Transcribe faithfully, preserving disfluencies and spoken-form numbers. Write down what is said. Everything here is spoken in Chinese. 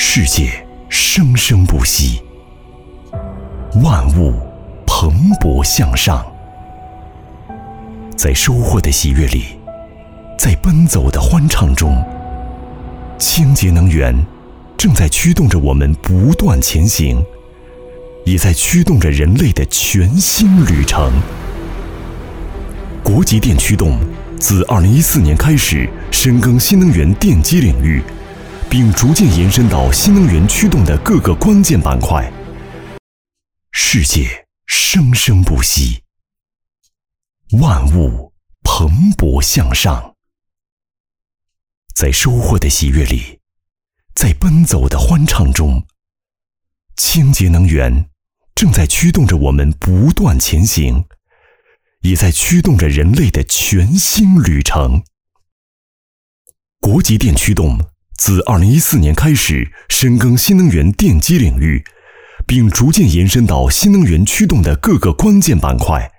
世界生生不息，万物蓬勃向上。在收获的喜悦里，在奔走的欢畅中，清洁能源正在驱动着我们不断前行，也在驱动着人类的全新旅程。国际电驱动自二零一四年开始深耕新能源电机领域，并逐渐延伸到新能源驱动的各个关键板块。世界生生不息，万物蓬勃向上。在收获的喜悦里，在奔走的欢畅中，清洁能源正在驱动着我们不断前行，也在驱动着人类的全新旅程。国际电驱动自二零一四年开始深耕新能源电机领域，并逐渐延伸到新能源驱动的各个关键板块。